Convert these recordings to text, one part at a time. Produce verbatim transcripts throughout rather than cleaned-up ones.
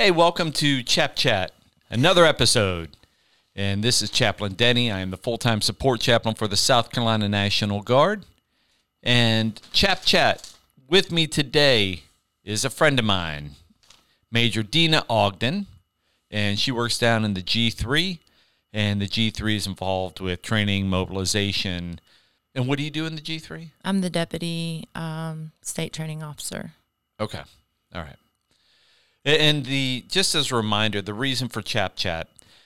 Hey, welcome to Chap Chat, another episode. And this is Chaplain Denny. I am the full-time support chaplain for the South Carolina National Guard. And Chap Chat, with me today is a friend of mine, Major Dina Ogden. And she works down in the G three. And the G three is involved with training, mobilization. And what do you do in the G three? I'm the deputy um, state training officer. Okay. All right. And the just as a reminder, the reason for Chap Chat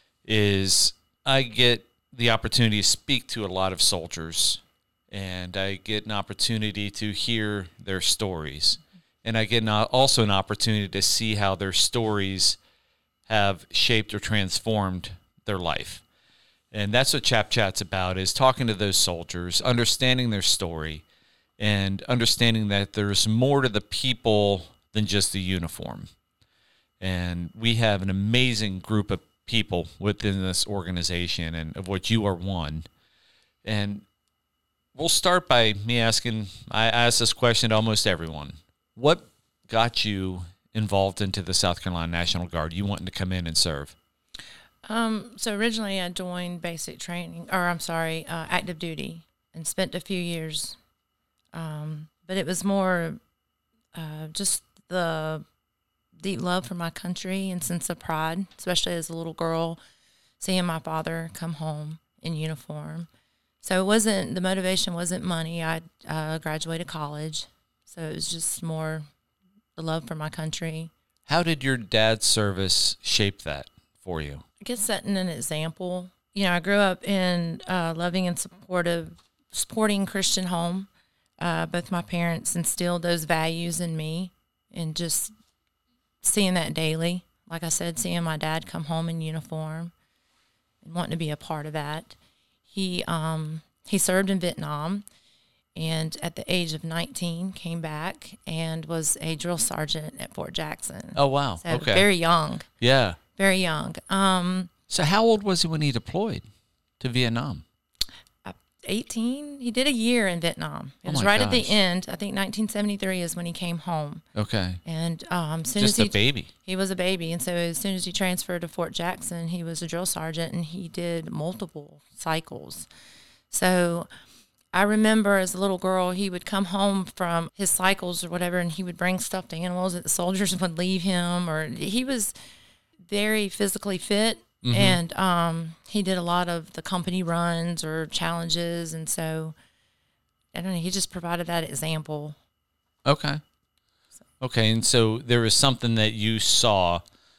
is I get the opportunity to speak to a lot of soldiers, and I get an opportunity to hear their stories. And I get an, also an opportunity to see how their stories have shaped or transformed their life. And that's what Chap Chat's about, is talking to those soldiers, understanding their story, and understanding that there's more to the people than just the uniform. And we have an amazing group of people within this organization, and of which you are one. And we'll start by me asking, I ask this question to almost everyone. What got you involved into the South Carolina National Guard, you wanting to come in and serve? Um, so originally I joined basic training, or I'm sorry, uh, active duty, and spent a few years. Um, but it was more uh, just the deep love for my country and sense of pride, especially as a little girl, seeing my father come home in uniform. So it wasn't, the motivation wasn't money. I uh, graduated college, so it was just more the love for my country. How did your dad's service shape that for you? I guess setting an example. You know, I grew up in a loving and supportive, supporting Christian home. Uh, both my parents instilled those values in me, and just seeing that daily. Like I said, seeing my dad come home in uniform and wanting to be a part of that. He um, he served in Vietnam, and at the age of nineteen came back and was a drill sergeant at Fort Jackson. Oh, wow. So Okay. very young. Yeah. Very young. Um, So how old was he when he deployed to Vietnam? eighteen. He did a year in Vietnam. It Oh was my right at the gosh. end. I think nineteen seventy-three is when he came home. Okay. And um, as soon Just as he a baby. He was a baby, and so as soon as he transferred to Fort Jackson, he was a drill sergeant, and he did multiple cycles. So I remember as a little girl, he would come home from his cycles or whatever, and he would bring stuffed animals that the soldiers would leave him, or he was very physically fit, mm-hmm. and um, he did a lot of the company runs or challenges, and so I don't know, he just provided that example. Okay. Okay, and so there was something that you saw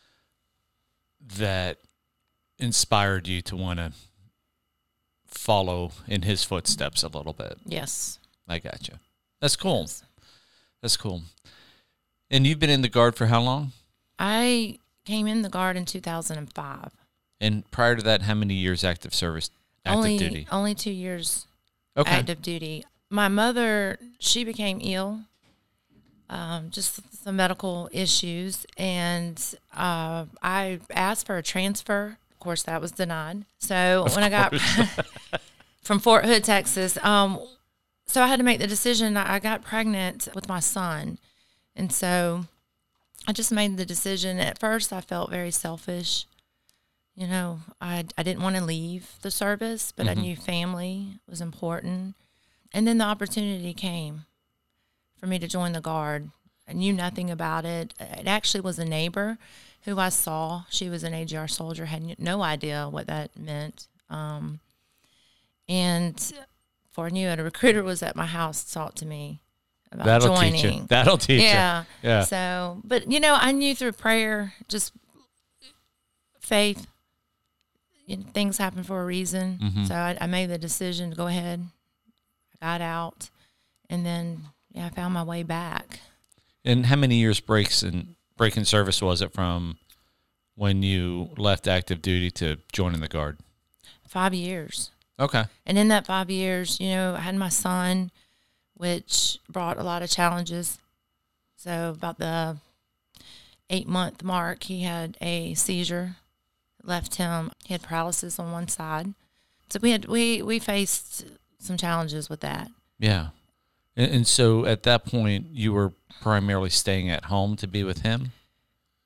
that inspired you to want to follow in his footsteps a little bit. Yes. I got you. That's cool. Yes. That's cool. And you've been in the Guard for how long? I came in the Guard in two thousand five. And prior to that, how many years active service, active only, duty? Only two years Okay. active duty. My mother, she became ill, um, just some medical issues, and uh, I asked for a transfer. Of course, that was denied. So Of when course. I got from Fort Hood, Texas, um, so I had to make the decision. I got pregnant with my son, and so I just made the decision. At first, I felt very selfish. You know, I, I didn't want to leave the service, but Mm-hmm. I knew family was important. And then the opportunity came for me to join the Guard. I knew nothing about it. It actually was a neighbor who I saw. She was an A G R soldier, had no idea what that meant. Um, and before I knew it, a recruiter was at my house to talk to me about That'll joining. teach you. That'll teach Yeah. you. Yeah. So, but, you know, I knew through prayer, just faith, you know, things happen for a reason. Mm-hmm. So I, I made the decision to go ahead. I got out, and then yeah, I found my way back. And how many years breaks in break in service was it from when you left active duty to joining the Guard? Five years. Okay. And in that five years, you know, I had my son, which brought a lot of challenges. So about the eight-month mark, he had a seizure, left him. He had paralysis on one side. So we had we we faced some challenges with that. Yeah. And, and so at that point, you were primarily staying at home to be with him?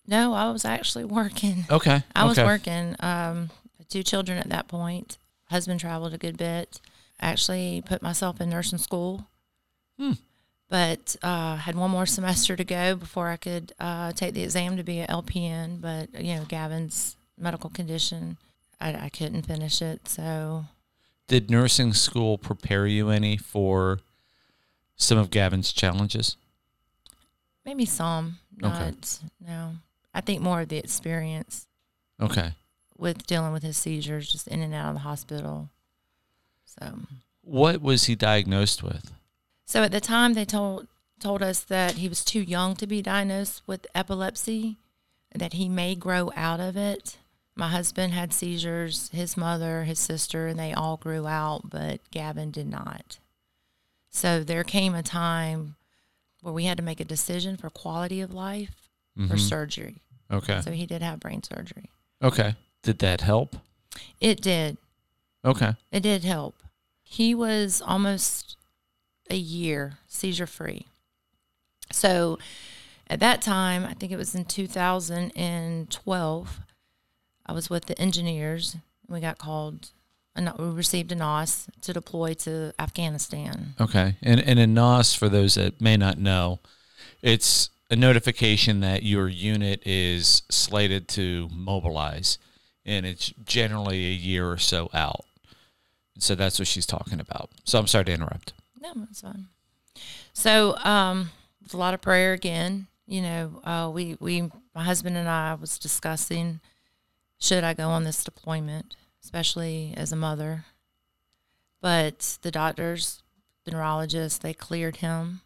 No, I was actually working. Okay. I was okay. working. Um, two children at that point. Husband traveled a good bit. Actually put myself in nursing school. Hmm. But uh, had one more semester to go before I could uh, take the exam to be an L P N. But, you know, Gavin's medical condition, I, I couldn't finish it. So, Did nursing school prepare you any for some of Gavin's challenges? maybe some, not, Okay. no. I think more of the experience Okay. with dealing with his seizures, just in and out of the hospital. So, What was he diagnosed with? so at the time they told told us that he was too young to be diagnosed with epilepsy, that he may grow out of it. My husband had seizures, his mother, his sister, and they all grew out, but Gavin did not. So there came a time where we had to make a decision for quality of life Mm-hmm. or surgery. Okay. So he did have brain surgery. Okay. Did that help? It did. Okay. It did help. He was almost a year seizure free. So at that time, I think it was in two thousand twelve, I was with the engineers. We got called, we received a N O S to deploy to Afghanistan. Okay. And, and a N O S, for those that may not know, it's a notification that your unit is slated to mobilize, and it's generally a year or so out. So that's what she's talking about. So I'm sorry to interrupt. No, that's fine. So um, with a lot of prayer again. You know, uh, we, we, my husband and I was discussing, should I go on this deployment, especially as a mother? But the doctors, the neurologists, they cleared him.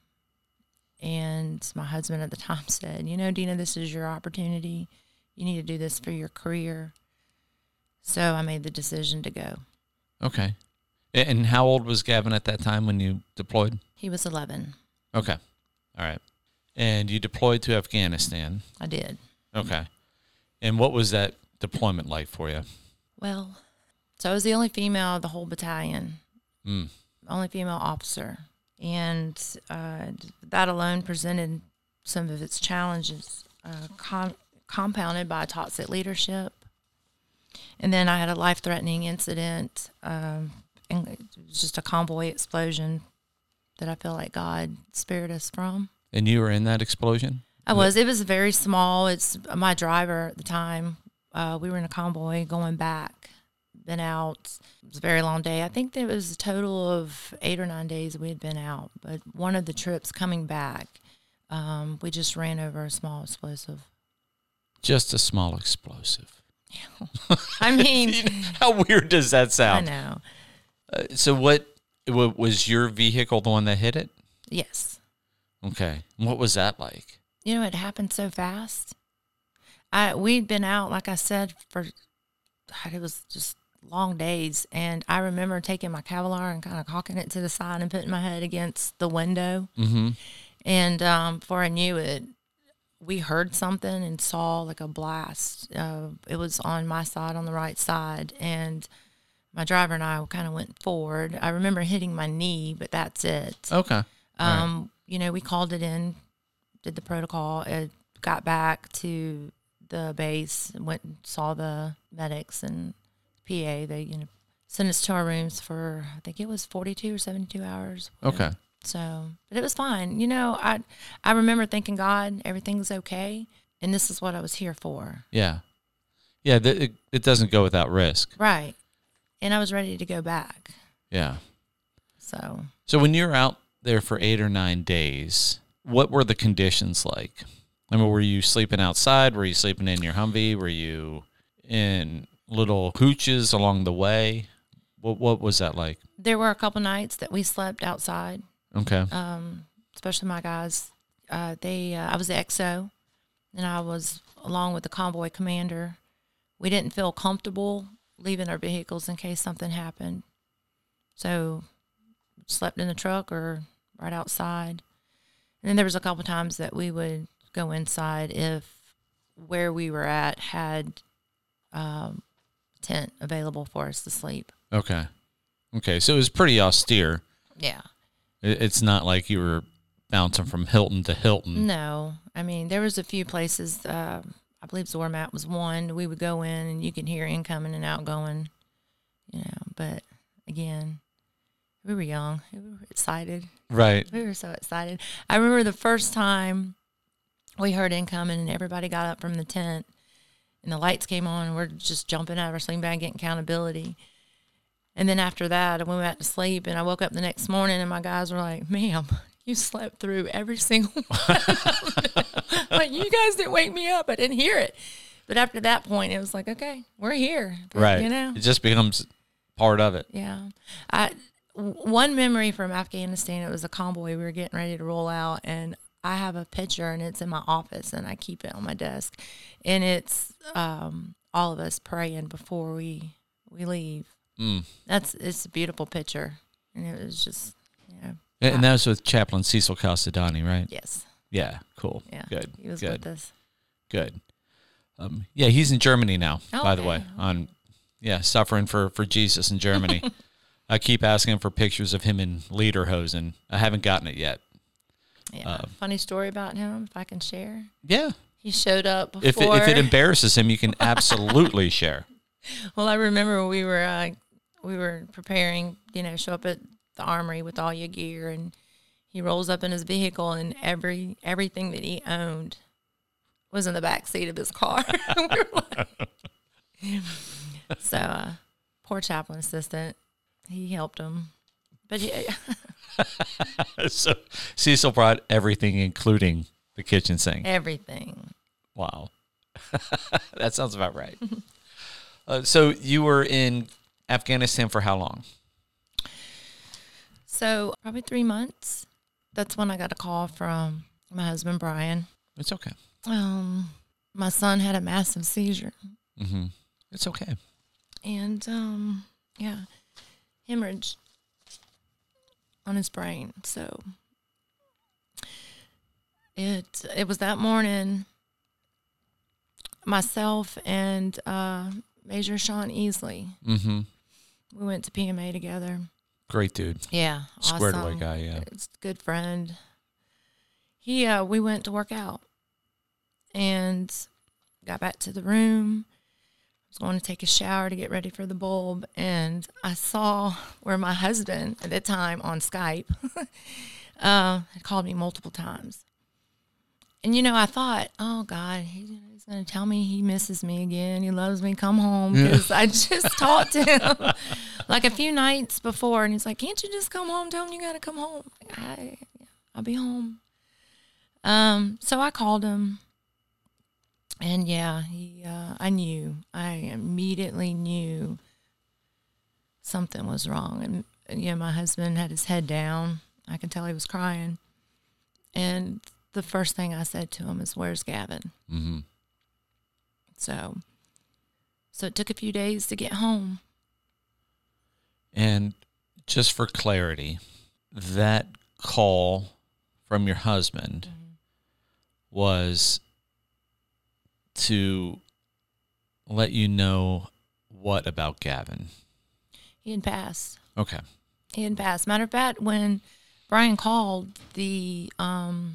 And my husband at the time said, you know, Dina, this is your opportunity. You need to do this for your career. So I made the decision to go. Okay. And how old was Gavin at that time when you deployed? He was eleven. Okay. All right. And you deployed to Afghanistan. I did. Okay. And what was that deployment like for you? Well, so I was the only female of the whole battalion, Mm. only female officer. And uh, that alone presented some of its challenges, uh, com- compounded by toxic leadership. And then I had a life-threatening incident, um, and it was just a convoy explosion that I feel like God spared us from. And you were in that explosion? I was. It was very small. It's my driver at the time. Uh, we were in a convoy going back. Been out. It was a very long day. I think there was a total of eight or nine days we had been out. But one of the trips coming back, um, we just ran over a small explosive. Just a small explosive. I mean, how weird does that sound? I know. Uh, so what, what was your vehicle the one that hit it? Yes. Okay. What was that like? You know, it happened so fast. I we'd been out, like I said, for God, it was just long days, and I remember taking my Kevlar and kind of cocking it to the side and putting my head against the window. Mm-hmm. And um, before I knew it, we heard something and saw like a blast. Uh, it was on my side, on the right side, and my driver and I kind of went forward. I remember hitting my knee, but that's it. Okay. Um, right. You know, we called it in, did the protocol, it got back to the base, and went and saw the medics and P A. They, you know, sent us to our rooms for, I think it was forty-two or seventy-two hours. Okay. So, but it was fine. You know, I I remember thinking, God, everything's okay, and this is what I was here for. Yeah. Yeah, th- it, it doesn't go without risk. Right. And I was ready to go back. Yeah. So. So when you're out there for eight or nine days, what were the conditions like? I mean, were you sleeping outside? Were you sleeping in your Humvee? Were you in little hooches along the way? What What was that like? There were a couple nights that we slept outside. Okay. Um, especially my guys. Uh, they, uh, I was the X O, and I was along with the convoy commander. We didn't feel comfortable leaving our vehicles in case something happened. So slept in the truck or right outside. And then there was a couple times that we would go inside if where we were at had um, tent available for us to sleep. Okay. Okay. So it was pretty austere. Yeah. It, it's not like you were bouncing from Hilton to Hilton. No. I mean, there was a few places. Uh, I believe Zormat was one. We would go in and you can hear incoming and outgoing, you know, but again, we were young. We were excited. Right. We were so excited. I remember the first time we heard incoming and everybody got up from the tent and the lights came on and we're just jumping out of our sling bag, getting accountability. And then after that, I went back to sleep and I woke up the next morning and my guys were like, ma'am, you slept through every single one of them. Like, you guys didn't wake me up. I didn't hear it. But after that point, it was like, okay, we're here. But, right. You know? It just becomes part of it. Yeah. I One memory from Afghanistan, it was a convoy. We were getting ready to roll out, and I have a picture, and it's in my office, and I keep it on my desk. And it's um, all of us praying before we, we leave. Mm. That's It's a beautiful picture. And it was just, you know. And, and that was with Chaplain Cecil Castadani, right? Yes. Yeah, cool. Yeah. Good. He was Good. with us. Good. Um, yeah, he's in Germany now, Oh, by the okay. way, on yeah, suffering for, for Jesus in Germany. I keep asking him for pictures of him in lederhosen. I haven't gotten it yet. Yeah. Uh, Funny story about him, if I can share. Yeah. He showed up before. If it, if it embarrasses him, you can absolutely share. Well, I remember we were uh, we were preparing, you know, show up at the armory with all your gear, and he rolls up in his vehicle, and every everything that he owned was in the back seat of his car. We were like, so, uh, poor chaplain assistant, he helped him, but he, So Cecil brought everything, including the kitchen sink. everything. Wow. That sounds about right. uh, so you were in Afghanistan for how long? So probably three months. That's when I got a call from my husband, Brian. It's okay. Um, my son had a massive seizure. Mm-hmm. It's okay. And, um, yeah, hemorrhage on his brain. So it it was that morning, myself and uh, Major Sean Easley, Mm-hmm. we went to P M A together. Great dude. Yeah, Squared awesome. away guy, yeah. It's a good friend. He, uh, we went to work out and got back to the room. I was going to take a shower to get ready for the bulb, and I saw where my husband at that time on Skype uh, had called me multiple times. And, you know, I thought, oh, God, he, he's going to tell me he misses me again. He loves me. Come home. Because I just talked to him like a few nights before. And he's like, can't you just come home? Tell him you got to come home. Like, I, I'll be home. Um, so I called him. And, yeah, he. Uh, I knew. I immediately knew something was wrong. And, and, you know, my husband had his head down. I could tell he was crying. And the first thing I said to him is, where's Gavin? Mm-hmm. So, so it took a few days to get home. And just for clarity, that call from your husband Mm-hmm. was to let you know what about Gavin? He had passed. Okay. He had passed. Matter of fact, when Brian called, the um,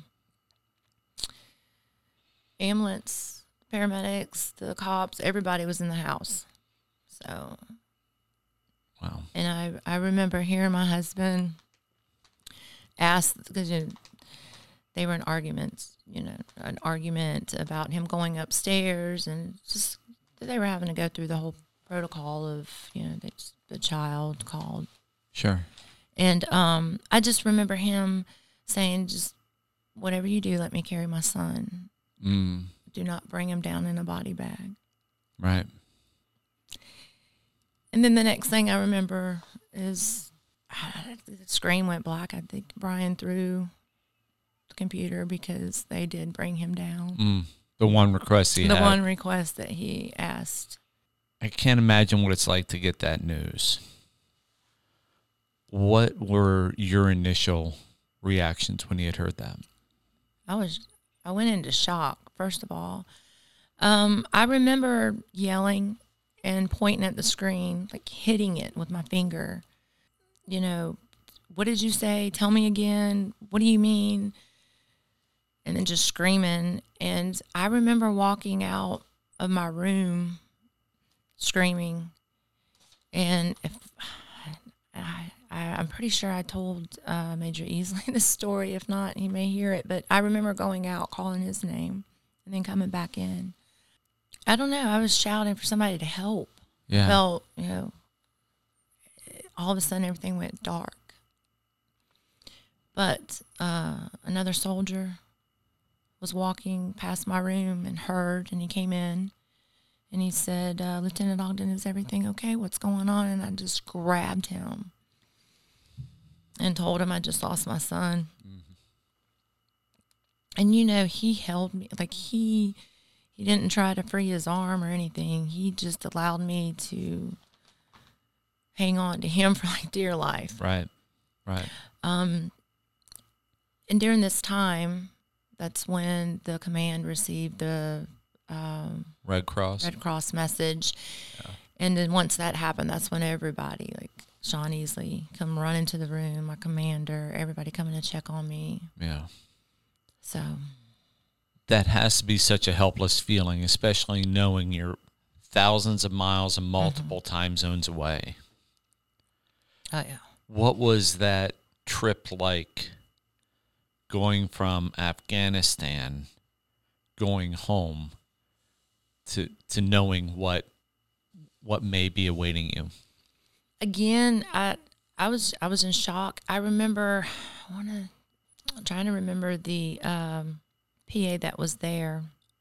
ambulance, paramedics, the cops, everybody was in the house. So, Wow. and I, I remember hearing my husband ask, because you know, they were in arguments, you know, an argument about him going upstairs, and just they were having to go through the whole protocol of, you know, they just, the child called. Sure. And um, I just remember him saying, just whatever you do, let me carry my son. Mm. Do not bring him down in a body bag. Right. And then the next thing I remember is uh, the screen went black. I think Brian threw the computer because they did bring him down. Mm. The one request he the had. one request that he asked. I can't imagine what it's like to get that news. What were your initial reactions when you had heard that? I was, I went into shock, first of all. Um, I remember yelling and pointing at the screen, like hitting it with my finger. You know, what did you say? Tell me again. What do you mean? And then just screaming. And I remember walking out of my room screaming. And if I, I, I'm pretty sure I told uh, Major Easley this story. If not, he may hear it. But I remember going out, calling his name, and then coming back in. I don't know. I was shouting for somebody to help. Yeah. Felt, you know, all of a sudden everything went dark. But uh, another soldier was walking past my room and heard, and he came in, and he said, uh, Lieutenant Ogden, is everything okay? What's going on? And I just grabbed him and told him I just lost my son. Mm-hmm. And, you know, he held me, like he... He didn't try to free his arm or anything. He just allowed me to hang on to him for like dear life. Right, right. Um, and during this time, that's when the command received the um, Red Cross Red Cross message. Yeah. And then once that happened, that's when everybody, like Sean Easley, come run into the room, my commander, everybody coming to check on me. Yeah. So... That has to be such a helpless feeling, especially knowing you're thousands of miles and multiple mm-hmm. time zones away. Oh, yeah. What was that trip like going from Afghanistan, going home, to to knowing what what may be awaiting you? Again, I I was I was in shock. I remember, I want to, I'm trying to remember the... Um, P A that was there.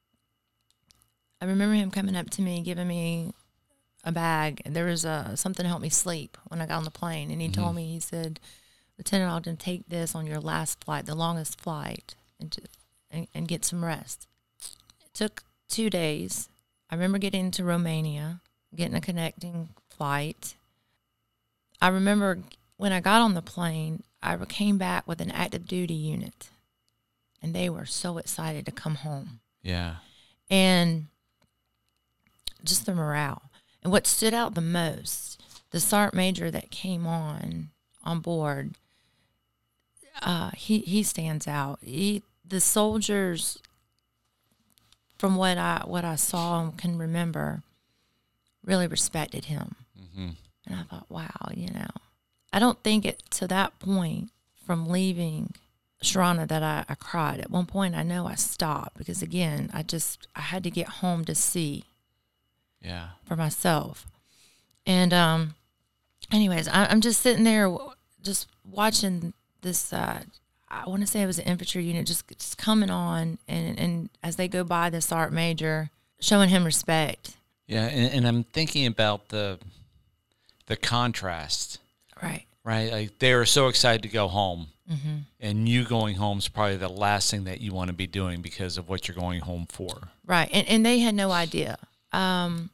I remember him coming up to me, giving me a bag. And there was a, something to help me sleep when I got on the plane. And he mm-hmm. told me, he said, Lieutenant Ogden, take this on your last flight, the longest flight, and, to, and, and get some rest. It took two days. I remember getting to Romania, getting a connecting flight. I remember when I got on the plane, I came back with an active duty unit. And they were so excited to come home. Yeah. And just the morale. And what stood out the most, the Sergeant Major that came on, on board, uh, he, he stands out. He, the soldiers, from what I what I saw and can remember, really respected him. Mm-hmm. And I thought, wow, you know. I don't think it to that point from leaving Sharana that I, I cried. At one point, I know I stopped because, again, I just, I had to get home to see yeah, for myself. And um, anyways, I, I'm just sitting there just watching this, uh, I want to say it was an infantry unit just, just coming on, and, and as they go by the Sergeant Major, showing him respect. Yeah, and, and I'm thinking about the the contrast. Right. Right? Like they were so excited to go home. Mm-hmm. And you going home is probably the last thing that you want to be doing because of what you're going home for. Right. And and they had no idea. Um,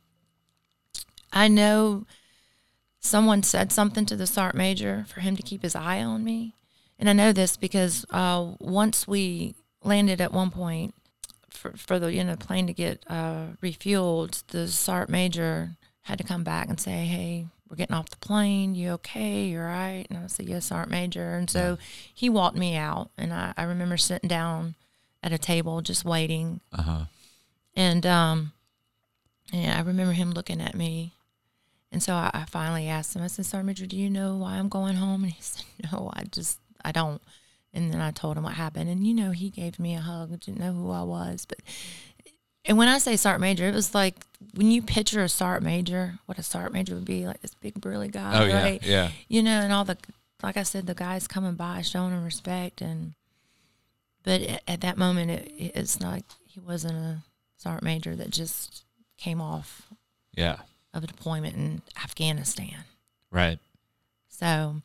I know someone said something to the Sergeant Major for him to keep his eye on me. And I know this because uh, once we landed at one point for, for the you know plane to get uh, refueled, the Sergeant Major had to come back and say, hey, we're getting off the plane. You okay? You all right? And I said, yes, Sergeant Major. And so yeah. he walked me out, and I, I remember sitting down at a table just waiting. Uh-huh. And um, yeah, I remember him looking at me. And so I, I finally asked him, I said, Sergeant Major, do you know why I'm going home? And he said, no, I just, I don't. And then I told him what happened. And, you know, he gave me a hug. Didn't know who I was. But and when I say Sergeant Major, it was like when you picture a Sergeant Major, what a Sergeant Major would be, like this big burly guy, oh, right? yeah, yeah. You know, and all the, like I said, the guys coming by showing him respect. And but at, at that moment, it, it's not like he wasn't a Sergeant Major that just came off yeah. of a deployment in Afghanistan. Right. So.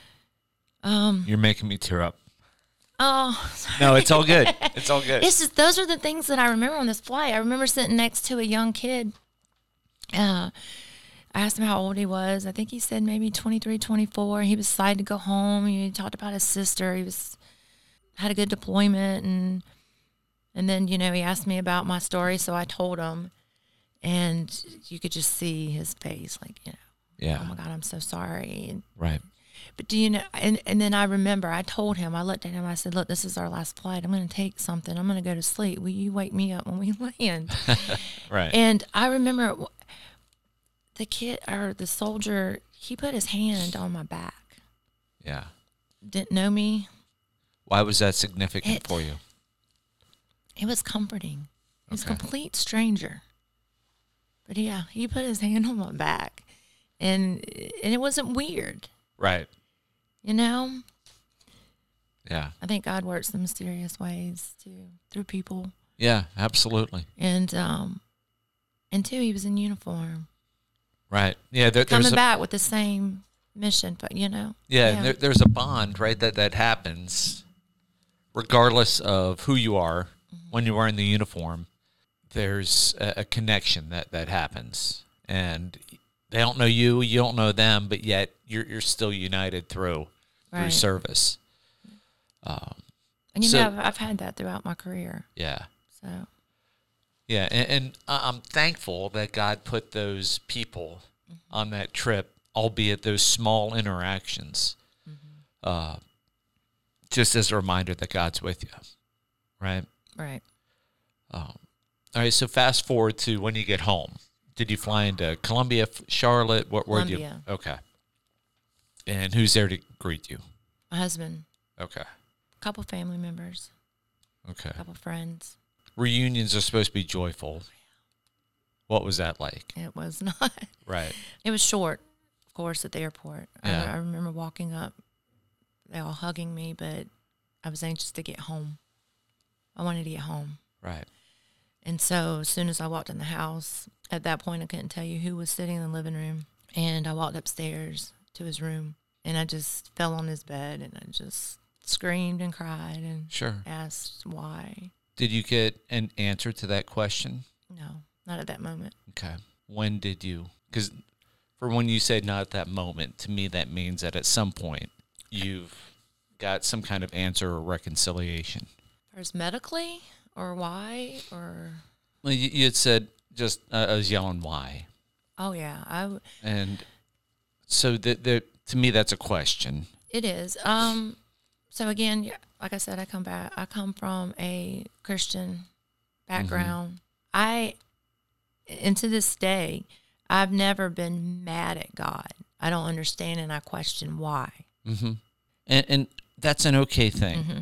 Um, You're making me tear up. Oh, sorry. No, it's all good. It's all good. It's just, those are the things that I remember on this flight. I remember sitting next to a young kid. Uh, I asked him how old he was. I think he said maybe twenty-three, twenty-four. He was excited to go home. He talked about his sister. He was had a good deployment, and and then you know he asked me about my story, so I told him, and you could just see his face, like you know, yeah. oh my God, I'm so sorry. And, right. But do you know, and, and then I remember I told him, I looked at him, I said, look, this is our last flight. I'm going to take something. I'm going to go to sleep. Will you wake me up when we land? Right. And I remember the kid or the soldier, he put his hand on my back. Yeah. Didn't know me. Why was that significant It- for you? It was comforting. He was Okay. a complete stranger. But yeah, he put his hand on my back. And and it wasn't weird, Right. you know? Yeah. I think God works in mysterious ways too, through people. Yeah, absolutely. And um and two, he was in uniform. Right. Yeah, there, Coming there's a, back with the same mission, but you know. yeah, and There, there's a bond, right, that that happens regardless of who you are when you're wearing the uniform. There's a, a connection that that happens. And they don't know you, you don't know them, but yet you're you're still united through through Right. service. Um, And you So- know, I've, I've had that throughout my career. yeah. So Yeah, and, and I- I'm thankful that God put those people on that trip, albeit those small interactions, uh, just as a reminder that God's with you, right? right. Um, all right, so fast forward to when you get home. Did you fly into Columbia, F- Charlotte? Where, where did you? Columbia. Okay. And who's there to greet you? My husband, Okay. a couple family members, Okay. a couple friends. Reunions are supposed to be joyful. What was that like? It was not. Right. It was short, of course, at the airport. Yeah. I, I remember walking up, they all hugging me, but I was anxious to get home. I wanted to get home. Right. And so as soon as I walked in the house, at that point I couldn't tell you who was sitting in the living room. And I walked upstairs to his room, and I just fell on his bed, and I just screamed and cried and Sure. asked why. Did you get an answer to that question? No, not at that moment. Okay. When did you? Because for when you say not at that moment, to me that means that at some point you've got some kind of answer or reconciliation. First medically, or why, or... Well, you, you had said just, uh, I was yelling why. Oh, yeah, I w- And so the, the, to me that's a question. it is. Um, so again, yeah, like I said, I come back. I come from a Christian background. I, and to this day, I've never been mad at God. I don't understand, and I question why. Mm-hmm. And, and that's an okay thing. Mm-hmm.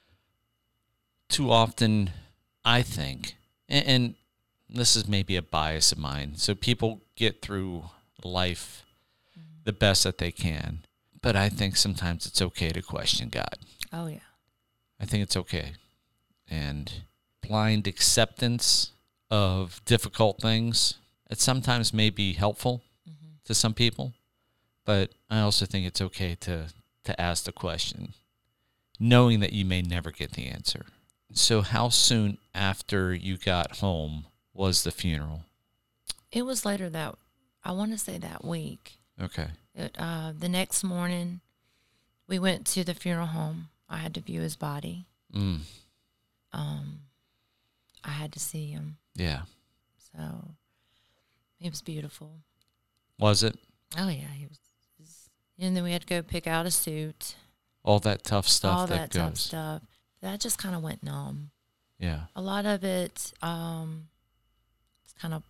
Too often, I think, and, and this is maybe a bias of mine, so people get through life the best that they can. But I think sometimes it's okay to question God. Oh yeah, I think it's okay. And blind acceptance of difficult things, it sometimes may be helpful to some people, but I also think it's okay to, to ask the question, knowing that you may never get the answer. So how soon after you got home was the funeral? it was later that I want to say that week. Okay. It, uh, the next morning, we went to the funeral home. I had to view his body. Mm. Um, I had to see him. Yeah. So he was beautiful. Was it? Oh yeah, he was. was- And then we had to go pick out a suit. All that tough stuff all that, that, tough goes. stuff. That just kind of went numb. Yeah. A lot of it, um, it's kind of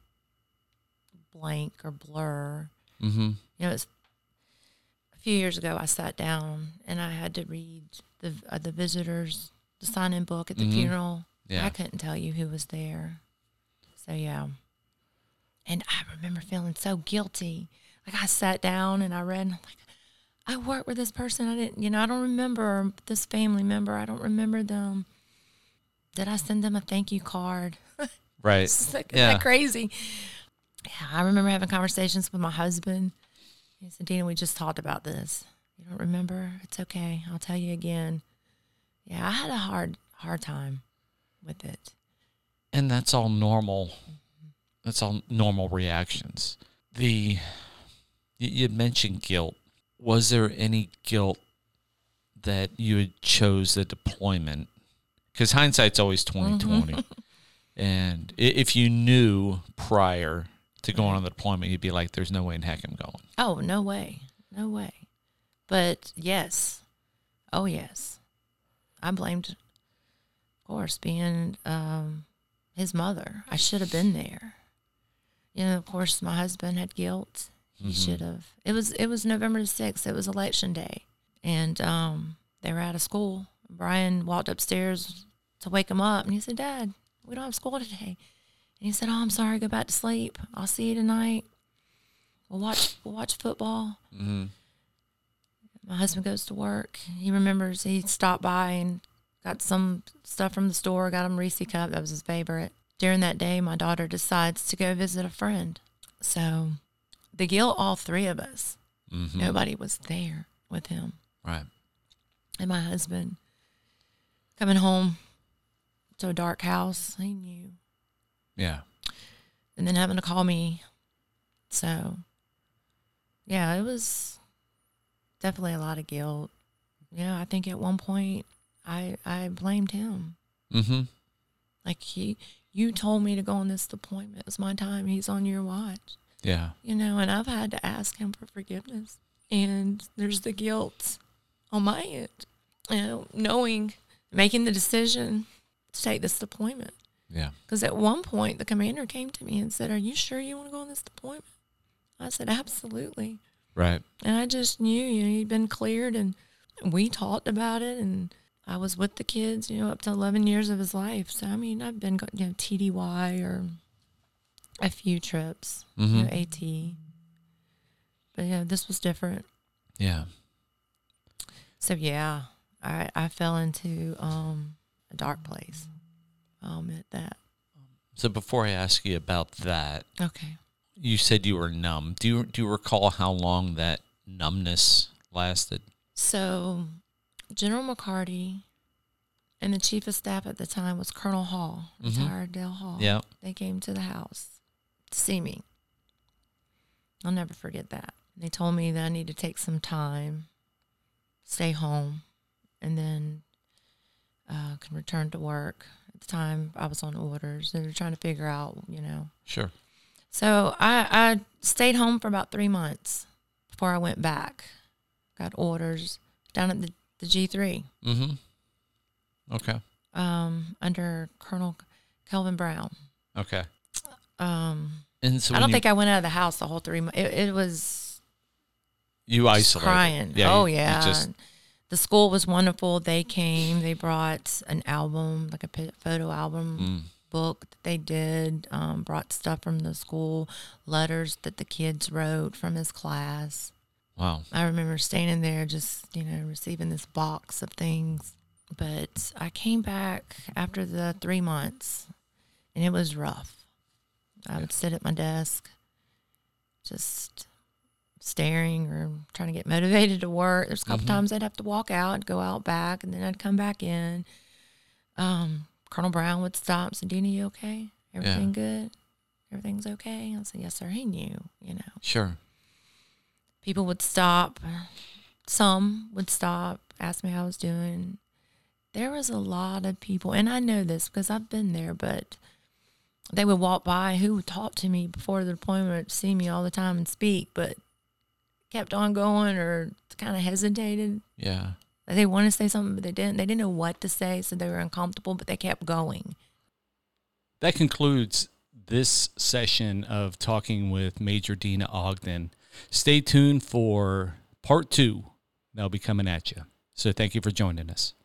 blank or blur. Mm-hmm. You know, it's a few years ago. I sat down and I had to read the uh, the visitors, the sign-in book at the Mhm. funeral. Yeah. I couldn't tell you who was there. So yeah, and I remember feeling so guilty. Like I sat down and I read, and I'm like, I worked with this person. I didn't, you know, I don't remember this family member. I don't remember them. Did I send them a thank you card? Right. Isn't that, isn't Yeah. that crazy? Yeah, I remember having conversations with my husband. He said, Dina, we just talked about this. You don't remember? It's okay. I'll tell you again. Yeah, I had a hard, hard time with it. And that's all normal. That's all normal reactions. The you you mentioned guilt. Was there any guilt that you had chose the deployment? Because hindsight's always twenty twenty. And i- if you knew prior to going on the deployment, you'd be like, "There's no way in heck I'm going." Oh, no way. No way. But yes, oh yes, I blamed, of course, being um, his mother. I should have been there. You know, of course, my husband had guilt. He Mm-hmm. should have. It was it was November the sixth. It was election day, and um, they were out of school. Brian walked upstairs to wake him up, and he said, "Dad, we don't have school today." And he said, "Oh, I'm sorry. Go back to sleep. I'll see you tonight. We'll watch. We'll watch football." Mm-hmm. My husband goes to work. He remembers he stopped by and got some stuff from the store. Got him Reese cup. That was his favorite. During that day, my daughter decides to go visit a friend. So the guilt, all three of us. Mm-hmm. Nobody was there with him. Right. And my husband coming home to a dark house, he knew. Yeah. And then having to call me. So, yeah, it was definitely a lot of guilt. Yeah, I think at one point I I blamed him. Mm-hmm. Like, he, you told me to go on this appointment. It was my time. He's on your watch. Yeah. You know, and I've had to ask him for forgiveness. And there's the guilt on my end, you know, knowing, making the decision to take this appointment. Yeah. Because at one point, the commander came to me and said, "Are you sure you want to go on this appointment?" I said, "Absolutely." Right. And I just knew, you know, he'd been cleared, and we talked about it, and I was with the kids, you know, up to eleven years of his life. So, I mean, I've been, you know, T D Y or a few trips, Mm-hmm. you know, AT. But, yeah, this was different. Yeah. So, yeah, I, I fell into um, a dark place. I'll admit that. So before I ask you about that, Okay. you said you were numb. Do you do you recall how long that numbness lasted? So, General McCarty and the chief of staff at the time was Colonel Hall, Mhm. retired Dale Hall. Yeah. They came to the house to see me. I'll never forget that. They told me that I need to take some time, stay home, and then uh, can return to work. At the time, I was on orders. They were trying to figure out, you know. Sure. So I, I stayed home for about three months before I went back. Got orders down at the, the G three Mm-hmm. Okay. um, under Colonel Kelvin Brown. Okay. Um, And so I when don't you, think I went out of the house the whole three months. It, it was you just isolated. crying. Yeah, oh, you- you yeah. just- The school was wonderful. They came. They brought an album, like a p- photo album Mm. book that they did, um, brought stuff from the school, letters that the kids wrote from his class. Wow. I remember standing there just, you know, receiving this box of things. But I came back after the three months, and it was rough. I would sit at my desk just staring or trying to get motivated to work. There's a couple Mhm. times I'd have to walk out, go out back, and then I'd come back in. Um, Colonel Brown would stop and say, "Dina, you okay? Everything good? Everything's okay?" I said, "Yes, sir." He knew, you know. Sure. People would stop. Some would stop, ask me how I was doing. There was a lot of people, and I know this because I've been there, but they would walk by who would talk to me before the deployment, see me all the time and speak, but kept on going or kind of hesitated. Yeah. They wanted to say something, but they didn't. They didn't know what to say, so they were uncomfortable, but they kept going. That concludes this session of talking with Major Dina Ogden. Stay tuned for part two. That'll be coming at you. So thank you for joining us.